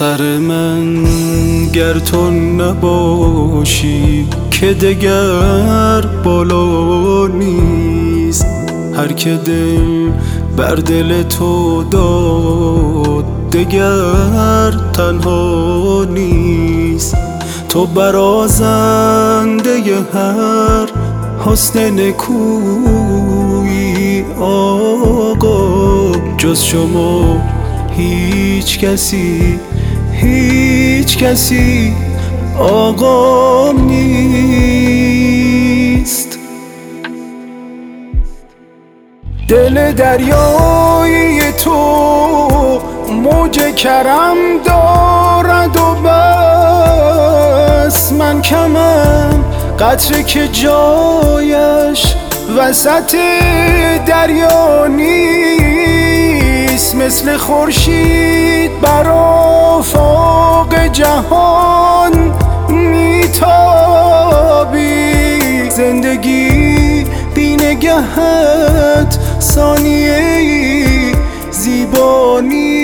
سر من گر تو نباشی که دگر بالا نیست. هر که دل بر دل تو داد دگر تنها نیست. تو برازنده هر حسن نکویی آقا، جز شما هیچ کسی آقام نیست. دل دریایی تو موج کرم دارد و بس، من کمم قطره که جایش وسط دریا نیست. مثل خورشید بر آفاق جهان میتابی، زندگی بی نگهت ثانیه‌ای زیبا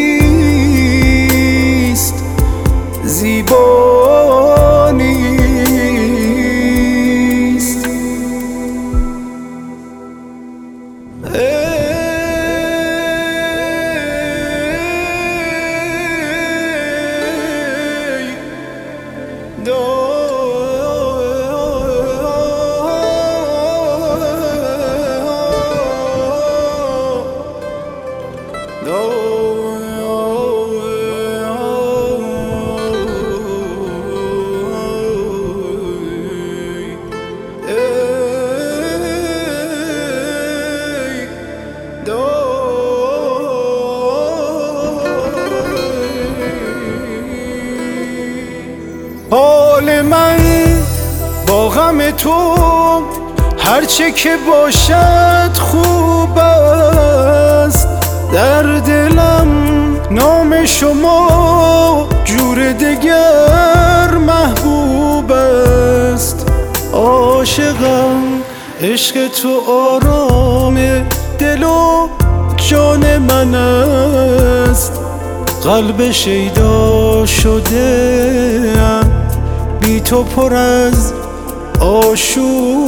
نیست، زیبا نیست. حال من با غم تو هرچه که باشد خوب است. در دلم نام شما جور دگر محبوب است. عاشقم عشق تو آرام دل و جان من است. قلب شیدا شده ام بی تو پر از آشوب